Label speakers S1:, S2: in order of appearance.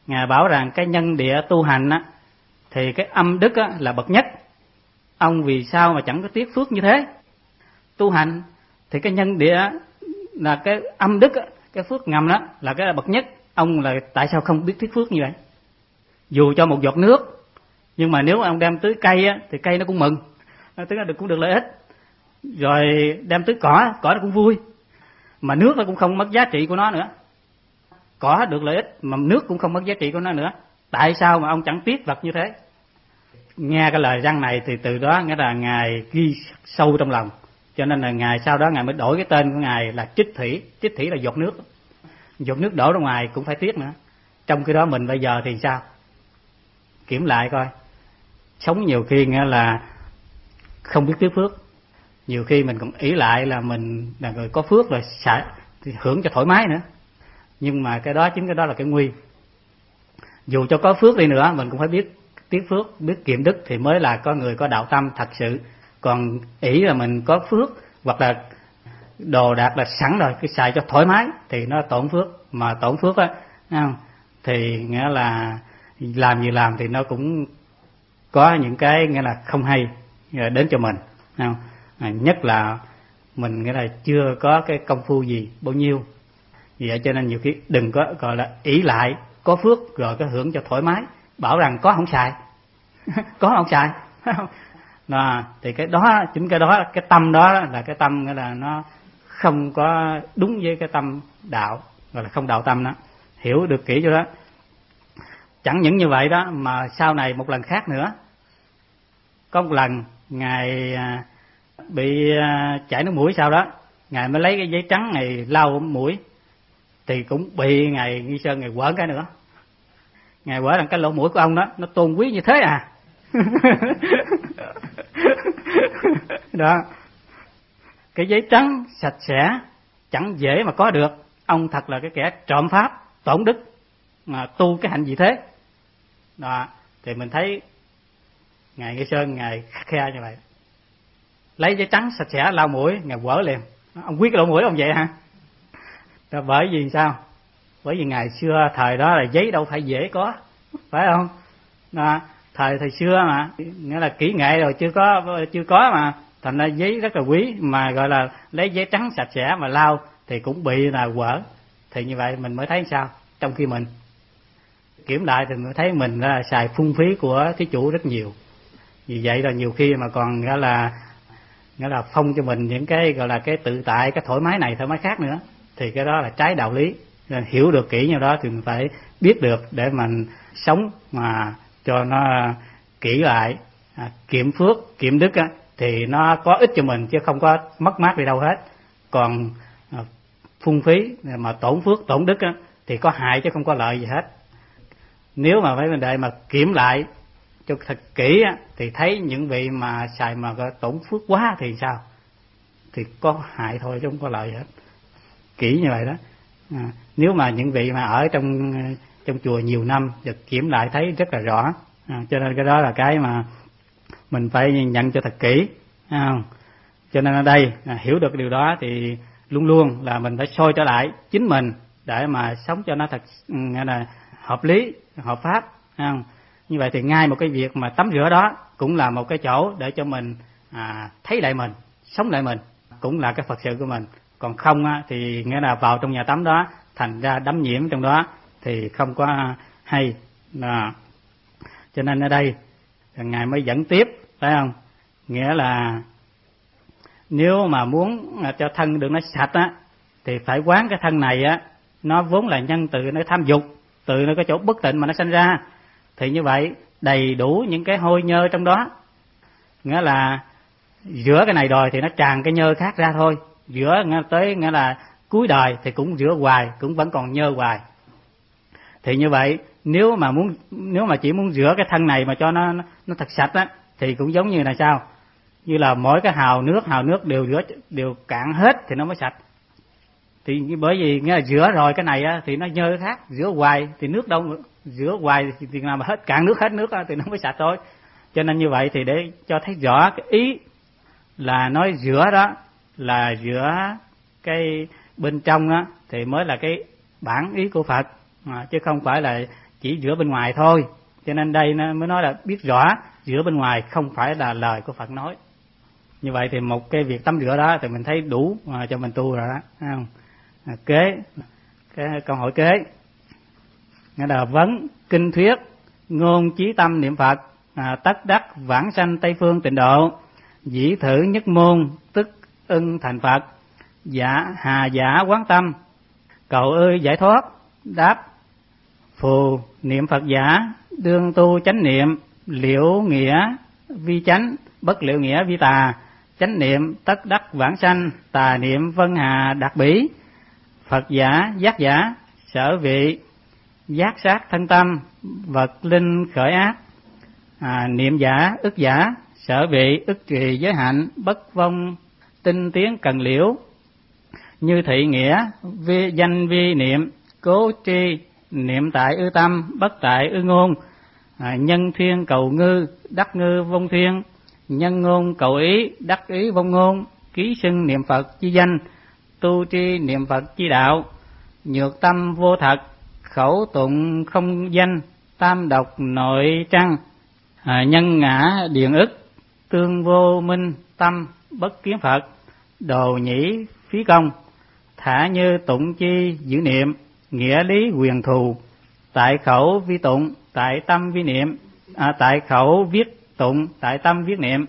S1: Ngài bảo rằng cái nhân địa tu hành á, thì cái âm đức á, là bậc nhất. Ông vì sao mà chẳng có tiếc phước như thế? Tu hành thì cái nhân địa là cái âm đức á, cái phước ngầm đó là cái bậc nhất. Ông là tại sao không biết tiếc phước như vậy? Dù cho một giọt nước, nhưng mà nếu ông đem tưới cây á, thì cây nó cũng mừng, nó cũng được lợi ích. Rồi đem tưới cỏ nó cũng vui. Mà nước nó cũng không mất giá trị của nó nữa. Cỏ được lợi ích mà nước cũng không mất giá trị của nó nữa. Tại sao mà ông chẳng tiếc vật như thế? Nghe cái lời răng này thì từ đó nghĩa là Ngài ghi sâu trong lòng. Cho nên là Ngài sau đó Ngài mới đổi cái tên của Ngài là Trích Thủy. Trích Thủy là giọt nước. Giọt nước đổ ra ngoài cũng phải tiếc nữa. Trong khi đó mình bây giờ thì sao? Kiểm lại coi. Sống nhiều khi nghĩa là không biết tiếc phước. Nhiều khi mình còn ý lại là mình là người có phước rồi thì hưởng cho thoải mái nữa. Nhưng mà chính cái đó là cái nguy. Dù cho có phước đi nữa mình cũng phải biết tiếc phước, biết kiệm đức thì mới là có người có đạo tâm thật sự. Còn ý là mình có phước hoặc là đồ đạc là sẵn rồi, cứ xài cho thoải mái thì nó tổn phước. Mà tổn phước á, thì nghĩa là làm gì làm thì nó cũng có những cái nghĩa là không hay đến cho mình. Nhất là mình nghĩa là chưa có cái công phu gì bao nhiêu. Vì vậy cho nên nhiều khi đừng có gọi là ỷ lại có phước rồi có hưởng cho thoải mái, bảo rằng có không xài có không xài thì cái đó, chính cái đó, cái tâm đó là cái tâm nghĩa là nó không có đúng với cái tâm đạo, gọi là không đạo tâm đó. Hiểu được kỹ cho đó. Chẳng những như vậy đó mà sau này một lần khác nữa, có một lần Ngài bị chảy nước mũi, sau đó Ngài mới lấy cái giấy trắng này lau mũi thì cũng bị Ngài Nghi Sơn Ngài quở cái nữa. Ngài quở rằng cái lỗ mũi của ông đó nó tôn quý như thế à. Đó, cái giấy trắng sạch sẽ chẳng dễ mà có được. Ông thật là cái kẻ trộm pháp, tổn đức mà tu cái hạnh gì thế. Đó, thì mình thấy Ngài Nghi Sơn Ngài khắt khe như vậy, lấy giấy trắng sạch sẽ lau mũi, Ngài quở liền. Ông quý cái lỗ mũi ông vậy hả? Đó, bởi vì sao? Bởi vì ngày xưa thời đó là giấy đâu phải dễ có, phải không? Đó, thời xưa mà nghĩa là kỹ nghệ rồi chưa có mà, thành ra giấy rất là quý, mà gọi là lấy giấy trắng sạch sẽ mà lau thì cũng bị là quở. Thì như vậy mình mới thấy sao? Trong khi mình kiểm lại thì mới thấy mình là xài phung phí của thí chủ rất nhiều. Vì vậy là nhiều khi mà còn nghĩa là phong cho mình những cái gọi là cái tự tại, cái thoải mái này thoải mái khác nữa, thì cái đó là trái đạo lý. Nên hiểu được kỹ như đó thì mình phải biết được để mình sống mà cho nó kỹ lại, kiệm phước, kiệm đức á, thì nó có ích cho mình chứ không có mất mát đi đâu hết. Còn phung phí mà tổn phước, tổn đức á, thì có hại chứ không có lợi gì hết. Nếu mà mấy vấn đề mà kiểm lại cho thật kỹ á, thì thấy những vị mà xài mà tổn phước quá thì sao? Thì có hại thôi chứ không có lợi gì hết. Kỹ như vậy đó. Nếu mà những vị mà ở trong chùa nhiều năm và kiểm lại thấy rất là rõ. Cho nên cái đó là cái mà mình phải nhận cho thật kỹ. Cho nên ở đây hiểu được điều đó thì luôn luôn là mình phải soi trở lại chính mình để mà sống cho nó thật là hợp lý, hợp pháp. Như vậy thì ngay một cái việc mà tắm rửa đó cũng là một cái chỗ để cho mình thấy lại mình, sống lại mình, cũng là cái Phật sự của mình. Còn không thì nghĩa là vào trong nhà tắm đó thành ra đắm nhiễm trong đó thì không có hay. Cho nên ở đây Ngài mới dẫn tiếp, phải không? Nghĩa là nếu mà muốn cho thân được nó sạch á, thì phải quán cái thân này á, nó vốn là nhân từ nó tham dục, từ nó cái chỗ bất tịnh mà nó sanh ra. Thì như vậy đầy đủ những cái hôi nhơ trong đó. Nghĩa là rửa cái này rồi thì nó tràn cái nhơ khác ra thôi. Rửa tới nghĩa là cuối đời thì cũng rửa hoài, cũng vẫn còn nhơ hoài. Thì như vậy nếu mà chỉ muốn rửa cái thân này mà cho nó thật sạch á, thì cũng giống như là sao? Như là mỗi cái hào nước đều cạn hết thì nó mới sạch. Thì bởi vì nghe là rửa rồi cái này á, thì nó nhơ cái khác, rửa hoài thì nước đâu, rửa hoài thì nào mà hết cạn hết nước á, thì nó mới sạch thôi. Cho nên như vậy thì để cho thấy rõ cái ý là nói rửa đó là rửa cái bên trong á, thì mới là cái bản ý của Phật, chứ không phải là chỉ rửa bên ngoài thôi. Cho nên đây nó mới nói là biết rõ rửa bên ngoài không phải là lời của Phật nói. Như vậy thì một cái việc tắm rửa đó thì mình thấy đủ cho mình tu rồi đó, thấy không? Kế cái câu hỏi kế nghĩa là vấn kinh thuyết ngôn chí tâm niệm Phật, tất đắc vãng sanh Tây phương tịnh độ, dĩ thử nhất môn tức ưng thành Phật, hà giả quán tâm cầu ơi giải thoát. Đáp: phù niệm Phật giả đương tu chánh niệm, liễu nghĩa vi chánh, bất liễu nghĩa vi tà. Chánh niệm tất đắc vãng sanh, tà niệm vân hà đạt bỉ. Phật giả giác giả sở vị, giác sát thân tâm, vật linh khởi ác. Niệm giả ức giả sở vị, ức trì giới hạnh, bất vong tinh tiến cần liễu. Như thị nghĩa danh vi niệm, cố tri niệm tại ư tâm, bất tại ư ngôn. Nhân thiên cầu ngư, đắc ngư vong thiên, nhân ngôn cầu ý, đắc ý vong ngôn. Ký xưng niệm Phật chi danh, tu tri niệm Phật chi đạo. Nhược tâm vô thật, khẩu tụng không danh, tam độc nội trăng. Nhân ngã điện ức, tương vô minh tâm, bất kiến Phật. Đồ nhĩ phí công, thả như tụng chi giữ niệm, nghĩa lý quyền thù. Tại khẩu vi tụng, tại tâm vi niệm, tại khẩu viết tụng, tại tâm viết niệm.